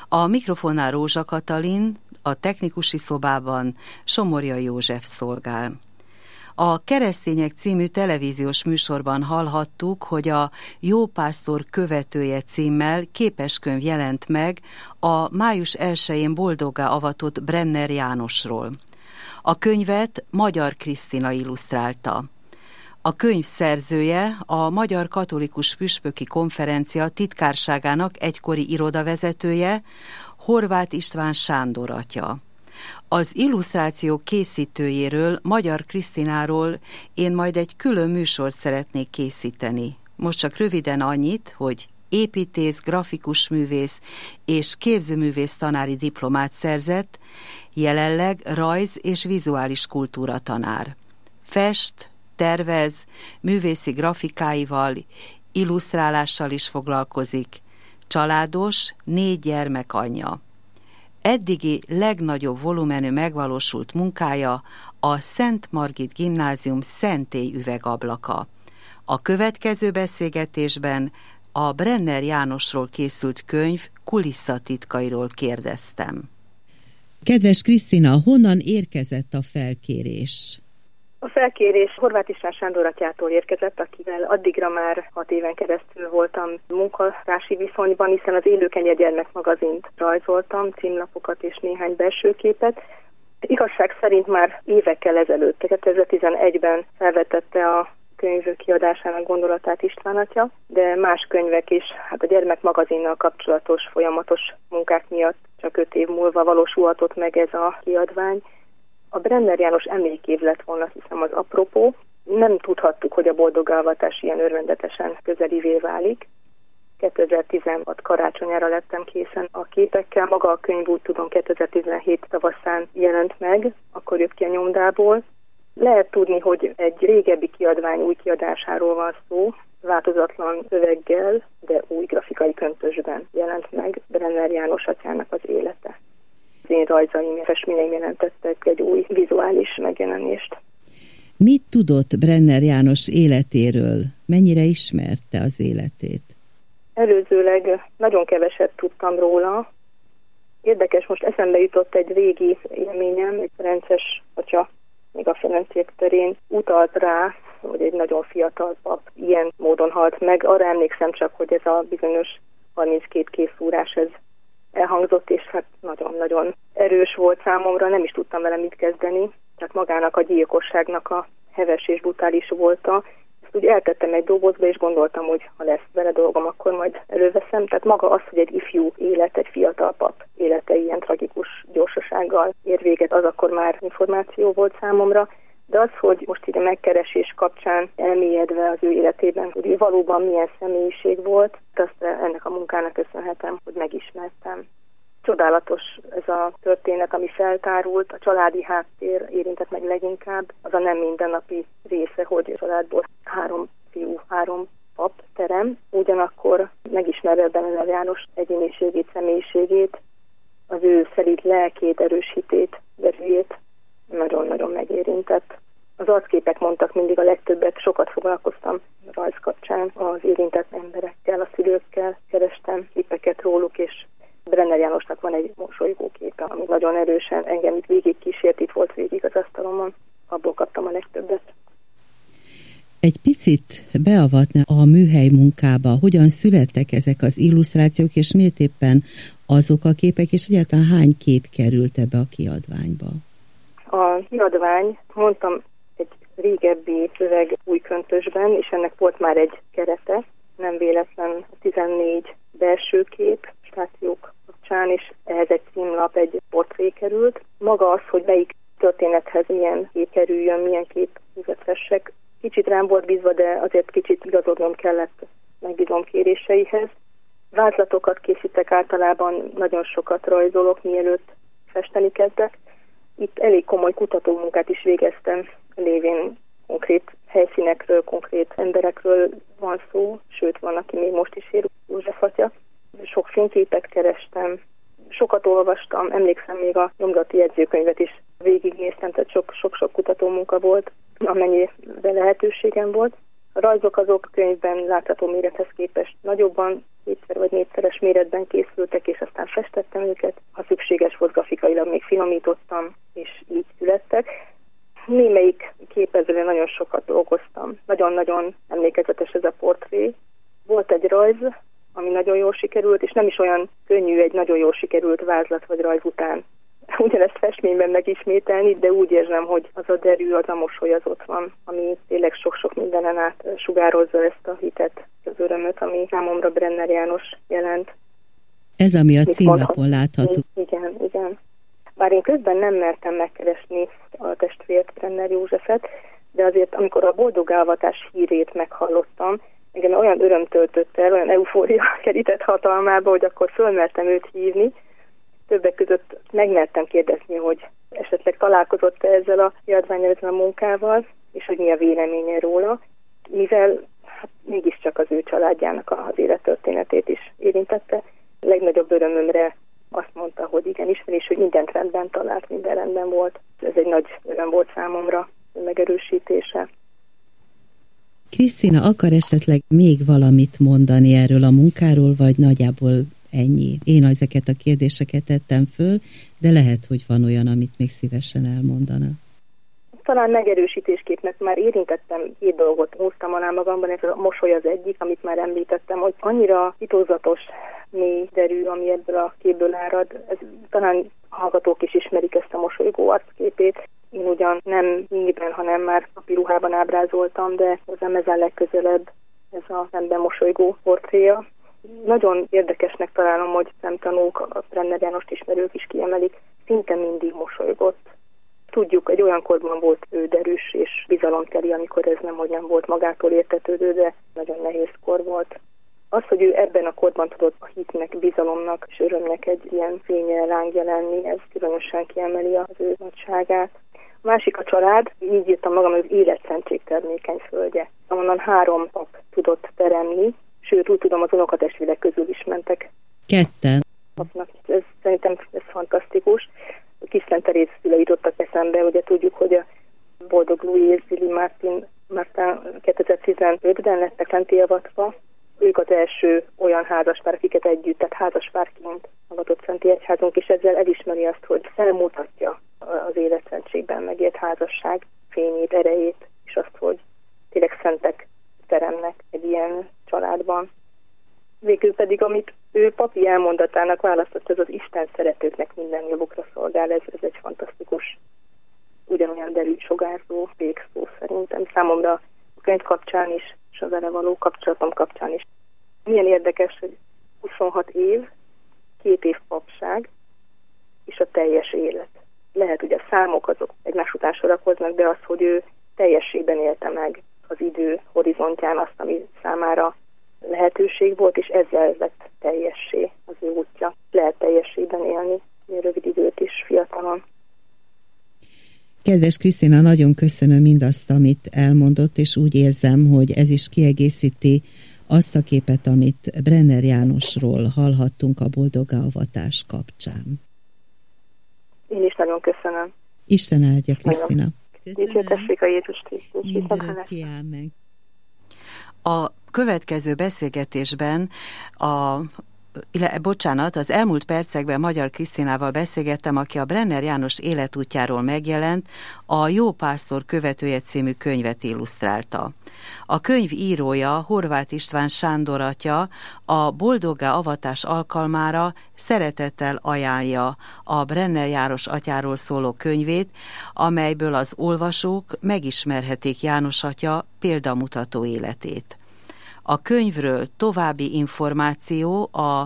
A mikrofonnál Rózsa Katalin, a technikusi szobában Somorja József szolgál. A Keresztények című televíziós műsorban hallhattuk, hogy a Jó pásztor követője címmel képeskönyv jelent meg a május 1-én boldoggá avatott Brenner Jánosról. A könyvet Magyar Krisztina illusztrálta. A könyv szerzője a Magyar Katolikus Püspöki Konferencia titkárságának egykori irodavezetője, Horváth István Sándor atya. Az illusztráció készítőjéről, Magyar Krisztináról én majd egy külön műsort szeretnék készíteni. Most csak röviden annyit, hogy építész, grafikus művész és képzőművész tanári diplomát szerzett, jelenleg rajz- és vizuális kultúra tanár. Fest, tervez, művészi grafikáival, illusztrálással is foglalkozik. Családos, 4 gyermek anyja. Eddigi legnagyobb volumenű megvalósult munkája a Szent Margit Gimnázium szentély üvegablaka. A következő beszélgetésben a Brenner Jánosról készült könyv kulisszatitkairól kérdeztem. Kedves Krisztina, honnan érkezett a felkérés? A felkérés Horváth István Sándor atyától érkezett, akivel addigra már 6 éven keresztül voltam munkatársi viszonyban, hiszen az Élőkenyér gyermekmagazint rajzoltam, címlapokat és néhány belső képet. Igazság szerint már évekkel ezelőtt, 2011-ben felvetette a könyv kiadásának gondolatát István atya, de más könyvek is, a gyermekmagazinnal kapcsolatos folyamatos munkák miatt csak 5 év múlva valósulhatott meg ez a kiadvány. A Brenner János emlékév lett volna, hiszem, az apropó. Nem tudhattuk, hogy a boldoggá-avatás ilyen örvendetesen közelivé válik. 2016 karácsonyára lettem készen a képekkel. Maga a könyv, úgy tudom, 2017 tavaszán jelent meg, akkor jött ki a nyomdából. Lehet tudni, hogy egy régebbi kiadvány új kiadásáról van szó, változatlan szöveggel, de új grafikai köntösben jelent meg Brenner János atyának az élete. Az én rajzaim, festményeim jelentettek egy új vizuális megjelenést. Mit tudott Brenner János életéről? Mennyire ismerte az életét? Előzőleg nagyon keveset tudtam róla. Érdekes, most eszembe jutott egy régi élményem, egy Ferences atya, még a Ferenciek terén utalt rá, hogy egy nagyon fiatal pap ilyen módon halt meg. Arra emlékszem csak, hogy ez a bizonyos 32 készúrás, ez elhangzott, és nagyon-nagyon erős volt számomra, nem is tudtam vele mit kezdeni, csak magának a gyilkosságnak a heves és brutális volta. Ezt úgy eltettem egy dobozba, és gondoltam, hogy ha lesz vele dolgom, akkor majd előveszem. Tehát maga az, hogy egy ifjú élet, egy fiatal pap élete ilyen tragikus gyorsasággal ér véget, az akkor már információ volt számomra. De az, hogy most így a megkeresés kapcsán elmélyedve az ő életében, hogy ő valóban milyen személyiség volt, azt ennek a munkának köszönhetem, hogy megismertem. Csodálatos ez a történet, ami feltárult, a családi háttér érintett meg leginkább, az a nem mindennapi része, hogy a családból 3 fiú, 3 pap terem, ugyanakkor megismerve Brenner János egyéniségét, személyiségét, az ő szelíd lelkét, erős hitét, erőjét nagyon-nagyon megérintett. Az arcképek mondtak mindig a legtöbbet, sokat foglalkoztam rajz kapcsán az érintett emberekkel, a szülőkkel, kerestem képeket róluk, és Brenner Jánosnak van egy mosolygó képe, ami nagyon erősen engem itt végig kísért, itt volt végig az asztalomon, abból kaptam a legtöbbet. Egy picit beavatna a műhely munkába, hogyan születtek ezek az illusztrációk, és miért éppen azok a képek, és egyáltalán hány kép került ebbe a kiadványba? A kiadvány, mondtam, egy régebbi szöveg új köntösben, és ennek volt már egy kerete, nem véletlen 14 belső kép, stációk kapcsán, és ehhez egy címlap, egy portré került. Maga az, hogy melyik történethez milyen kép kerüljön, milyen kép fessek, kicsit rám volt bízva, de azért kicsit igazodnom kellett megbízom kéréseihez. Vázlatokat készítek, általában nagyon sokat rajzolok, mielőtt festeni kezdek. Itt elég komoly kutatómunkát is végeztem, lévén konkrét helyszínekről, konkrét emberekről van szó, sőt van, aki még most is ér, József atya. Sok fényképet kerestem, sokat olvastam, emlékszem, még a nyomdati jegyzőkönyvet is végignéztem, tehát sok-sok kutatómunka volt, amennyire lehetőségem volt. A rajzok azok könyvben látható mérethez képest nagyobban, 2-szer vagy 4-szeres méretben készültek, és aztán festettem őket. Ha szükséges volt, grafikailag még finomítottam, és így születtek. Némelyik képezőre nagyon sokat dolgoztam. Nagyon-nagyon emlékezetes ez a portré. Volt egy rajz, ami nagyon jól sikerült, és nem is olyan könnyű egy nagyon jól sikerült vázlat vagy rajz után ugyanezt festményben megismételni, de úgy érzem, hogy az a derű, az a mosoly az ott van, ami tényleg sok-sok mindenen át sugározza ezt a hitet, az örömöt, ami számomra Brenner János jelent. Ez, ami a címlapon látható. Igen. Bár én közben nem mertem megkeresni a testvért, Brenner Józsefet, de azért, amikor a boldogávatás hírét meghallottam, engem olyan öröm töltött el, olyan eufória kerített hatalmába, hogy akkor fölmertem őt hívni. Többek között megmertem kérdezni, hogy esetleg találkozott-e ezzel a kiadvánnyal, ezzel a munkával, és hogy mi a véleménye róla, mivel mégiscsak az ő családjának az élettörténetét is érintette. Legnagyobb örömömre azt mondta, hogy igen, ismeri, hogy mindent rendben talált, minden rendben volt. Ez egy nagy öröm volt számomra, megerősítése. Krisztina, akar esetleg még valamit mondani erről a munkáról, vagy nagyjából ennyi? Én ezeket a kérdéseket tettem föl, de lehet, hogy van olyan, amit még szívesen elmondana. Talán megerősítésképpnek már érintettem 2 dolgot, húztam alá magamban, ez a mosoly az egyik, amit már említettem, hogy annyira titokzatos, mély derű, ami ebből a képből árad. Talán hallgatók is ismerik ezt a mosolygó arcképét. Én ugyan nem ingben, hanem már papiruhában ábrázoltam, de hozzám ez a legközelebb ez a szemben mosolygó portréja. Nagyon érdekesnek találom, hogy szemtanúk, a Brenner Jánost ismerők is kiemelik, szinte mindig mosolygott. Tudjuk, egy olyan korban volt ő derűs és bizalomteli, amikor ez nem volt magától értetődő, de nagyon nehéz kor volt. Az, hogy ő ebben a korban tudott a hitnek, bizalomnak és örömnek egy ilyen fénye, lángja lenni, ez különösen kiemeli az ő nagyságát. A másik a család, így írtam magam, hogy az életszentség termékeny földje. Onnan 3 pap tudott teremni, sőt, úgy tudom, az unokatestvérek közül is mentek. 2. Szerintem ez fantasztikus. Kis Szent Teréz szülei jutottak eszembe, ugye tudjuk, hogy a Boldog Louis és Zili Martin 2015-ben lettek lentéjavatva. Ők az első olyan házaspár, akiket együtt, tehát házaspárként avatott Szenti Egyházunk, és ezzel elismeri azt, hogy felmutatja az életszentségben megélt házasság fényét, erejét, és azt, hogy tényleg szentek teremnek egy ilyen családban. Végül pedig, amit ő papi elmondatának választott, ez az Isten szeretőknek minden jobbukra szolgál, ez egy fantasztikus, ugyanolyan derűt sugárzó végszó szerintem. Számomra a könyv kapcsán is, és a vele való kapcsolatom kapcsán is. Milyen érdekes, hogy 26 év, 2 év papság, és a teljes élet. Lehet, hogy a számok azok egymás után sorakoznak, de az, hogy ő teljességben élte meg az idő horizontján azt, ami számára lehetőség volt, és ezzel lett teljessé az ő útja. Lehet teljességben élni, rövid időt is fiatalon. Kedves Krisztina, nagyon köszönöm mindazt, amit elmondott, és úgy érzem, hogy ez is kiegészíti azt a képet, amit Brenner Jánosról hallhattunk a boldogavatás kapcsán. Én is nagyon köszönöm. Isten áldja, Krisztina. Dicsértessék a Jézus Krisztus. Mindörökké, ámen. A következő beszélgetésben az elmúlt percekben Magyar Krisztinával beszélgettem, aki a Brenner János életútjáról megjelent, a Jó pásztor követője című könyvet illusztrálta. A könyv írója, Horváth István Sándor atya a boldoggá avatás alkalmára szeretettel ajánlja a Brenner János atyáról szóló könyvét, amelyből az olvasók megismerhetik János atya példamutató életét. A könyvről további információ a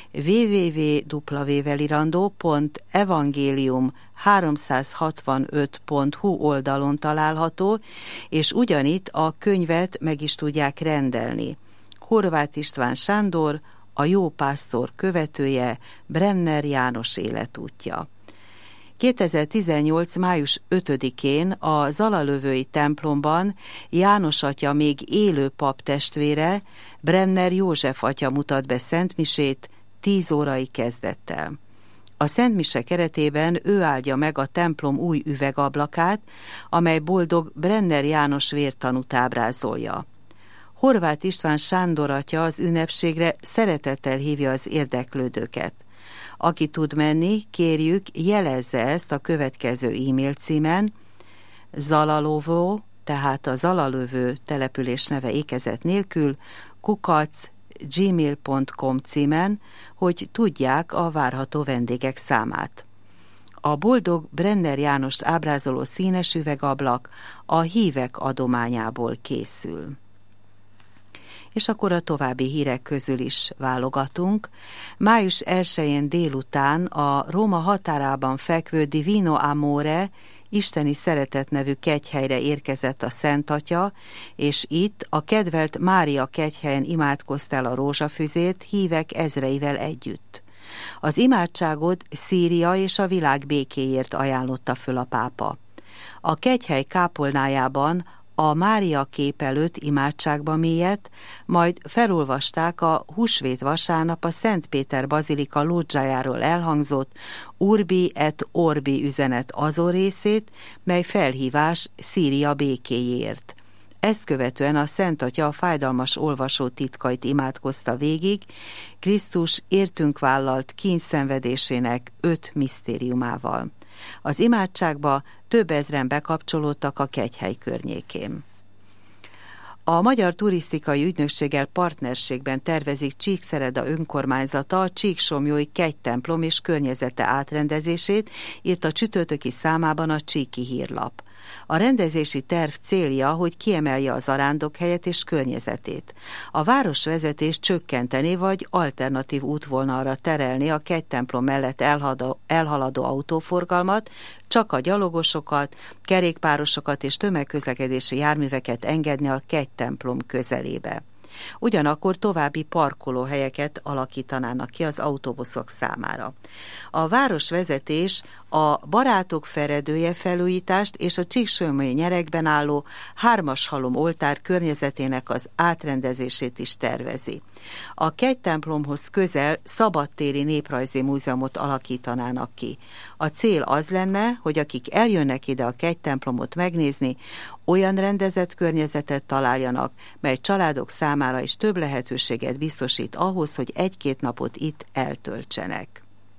www.evangelium365.hu oldalon található, és ugyanitt a könyvet meg is tudják rendelni. Horváth István Sándor, a Jó pásztor követője, Brenner János életútja. 2018. május 5-én a Zalalövői templomban János atya még élő pap testvére, Brenner József atya mutat be szentmisét 10 órai kezdettel. A szentmise keretében ő áldja meg a templom új üvegablakát, amely boldog Brenner János vértanút ábrázolja. Horváth István Sándor atya az ünnepségre szeretettel hívja az érdeklődőket. Aki tud menni, kérjük, jelezze ezt a következő e-mail címen: Zalalovó, tehát a Zalalövő település neve ékezet nélkül, @gmail.com címen, hogy tudják a várható vendégek számát. A boldog Brenner Jánost ábrázoló színes üvegablak a hívek adományából készül. És akkor a további hírek közül is válogatunk. Május 1-én délután a Róma határában fekvő Divino Amore isteni szeretet nevű kegyhelyre érkezett a Szent Atya, és itt a kedvelt Mária kegyhelyen imádkoztál a rózsafüzét hívek ezreivel együtt. Az imádságot Szíria és a világ békéért ajánlotta föl a pápa. A kegyhely kápolnájában a Mária kép előtt imádságba mélyedt, majd felolvasták a húsvét vasárnap a Szent Péter bazilika lódzsájáról elhangzott Urbi et Orbi üzenet azon részét, mely felhívás Szíria békéjéért. Ezt követően a Szent Atya a fájdalmas olvasó titkait imádkozta végig, Krisztus értünk vállalt kínyszenvedésének 5 misztériumával. Az imádságba több ezren bekapcsolódtak a kegyhely környékén. A Magyar Turisztikai Ügynökséggel partnerségben tervezik Csíkszereda önkormányzata a Csíksomlyói kegytemplom és környezete átrendezését, írt a csütörtöki számában a Csíki Hírlap. A rendezési terv célja, hogy kiemelje az zarándokhelyet és környezetét. A városvezetés csökkenteni vagy alternatív útvonalra terelni a kegytemplom mellett elhaladó autóforgalmat, csak a gyalogosokat, kerékpárosokat és tömegközlekedési járműveket engedni a kegytemplom közelébe. Ugyanakkor további parkolóhelyeket alakítanának ki az autóbuszok számára. A városvezetés a Barátok Feredője felújítást és a Csíksomlyói nyerekben álló 3-as halom oltár környezetének az átrendezését is tervezi. A kegytemplomhoz közel szabadtéri néprajzi múzeumot alakítanának ki. A cél az lenne, hogy akik eljönnek ide a kegytemplomot megnézni, olyan rendezett környezetet találjanak, mely családok számára is több lehetőséget biztosít ahhoz, hogy 1-2 napot itt eltöltsenek.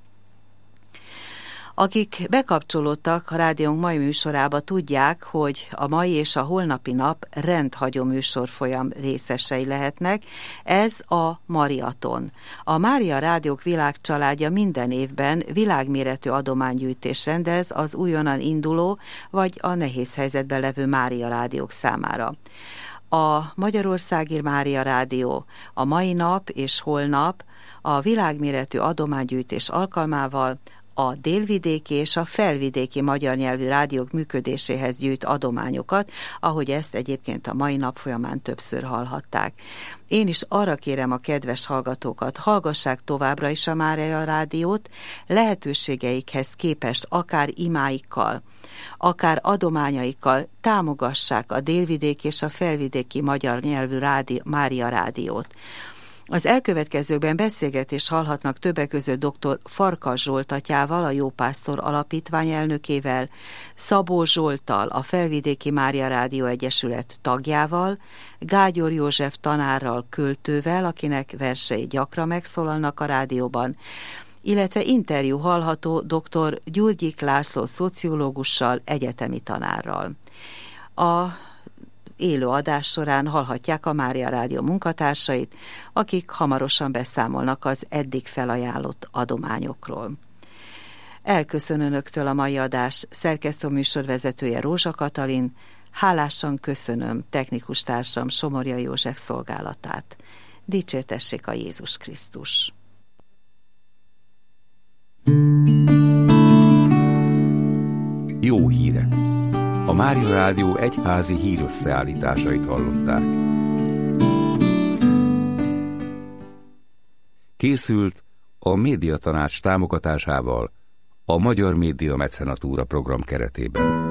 Akik bekapcsolódtak a rádiónk mai műsorába, tudják, hogy a mai és a holnapi nap rendhagyó műsorfolyam részesei lehetnek. Ez a Mariaton. A Mária Rádiók Világcsaládja minden évben világméretű adománygyűjtés rendez az újonnan induló vagy a nehéz helyzetben levő Mária Rádiók számára. A Magyarországi Mária Rádió a mai nap és holnap a világméretű adománygyűjtés alkalmával a délvidéki és a felvidéki magyar nyelvű rádiók működéséhez gyűjt adományokat, ahogy ezt egyébként a mai nap folyamán többször hallhatták. Én is arra kérem a kedves hallgatókat, hallgassák továbbra is a Mária Rádiót, lehetőségeikhez képest akár imáikkal, akár adományaikkal támogassák a délvidéki és a felvidéki magyar nyelvű Mária Rádiót. Az elkövetkezőkben beszélgetést hallhatnak többek között dr. Farkas Zsolt atyával, a Jópásztor Alapítvány elnökével, Szabó Zsolttal, a Felvidéki Mária Rádió Egyesület tagjával, Gágyor József tanárral, költővel, akinek versei gyakran megszólalnak a rádióban, illetve interjú hallható dr. Gyurgyik László szociológussal, egyetemi tanárral. A élő adás során hallhatják a Mária Rádió munkatársait, akik hamarosan beszámolnak az eddig felajánlott adományokról. Elköszön önöktől a mai adás szerkesztő műsorvezetője Rózsa Katalin, hálásan köszönöm technikus társam Somorjai József szolgálatát. Dicsértessék a Jézus Krisztus! Jó hírek! A Mária Rádió egyházi hírösszeállításait hallották. Készült a Médiatanács támogatásával a Magyar Média Mecenatúra program keretében.